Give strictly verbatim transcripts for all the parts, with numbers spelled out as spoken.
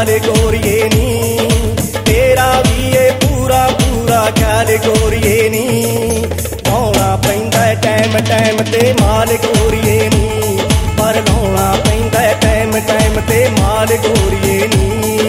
माल गोरिए नी, तेरा भी ये पूरा पूरा ख्याल गोरिए नी। लाउणा पैंदा टाइम टाइम ते माल गोरिए नी, पर लाउणा पैंदा टाइम टाइम ते माल गोरिए नी।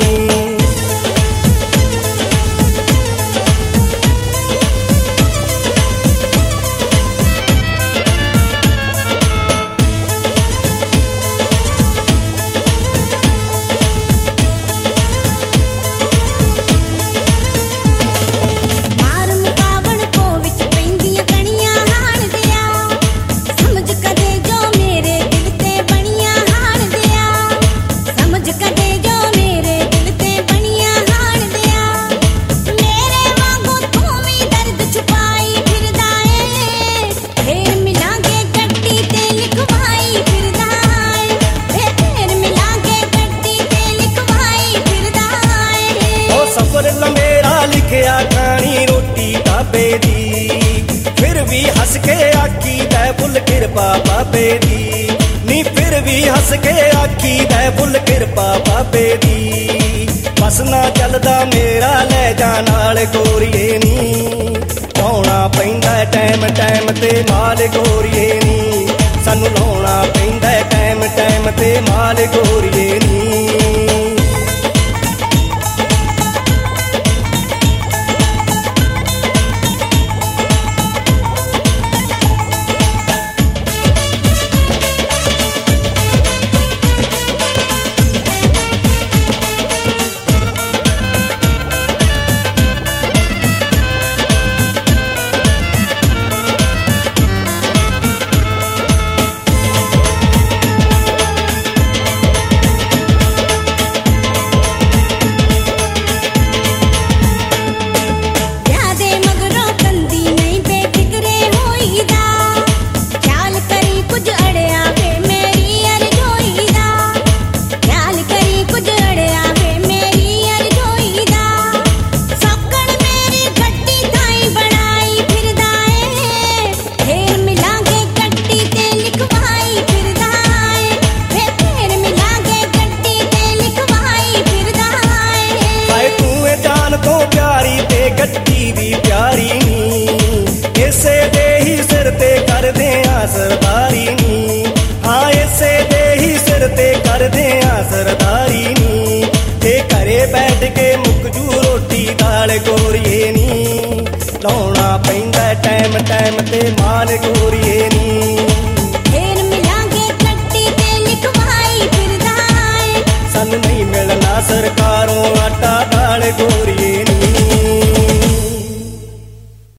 खानी रोटी बाबे दी, फिर भी हस के आखी दै फुल किरपा बाबे दी, नी फिर भी हस के आखी दै फुल किरपा बाबे दी। बस ना चलदा मेरा ले जा नाल गोरिए नी, लाउणा पैंदा टाइम टाइम ते माल गोरिए नी, सानू लाउणा पैंदा टाइम टाइम ते माल गोरिए नी। गड्डी भी प्यारी नी, इसे दे ही सिर ते कर दे सरदारी नी, हाँ इसे दे ही सिर ते कर दे सरदारी नी। ते घरे बैठ के मुक जू रोटी दाल गोरिए नी, लाउणा पैंदा टाइम टाइम ते माल गोरिए नी। फिर मिलांगे गड्डी ते लिखवाई फिरदा ऐ, सानू नहीं मिलना सरकार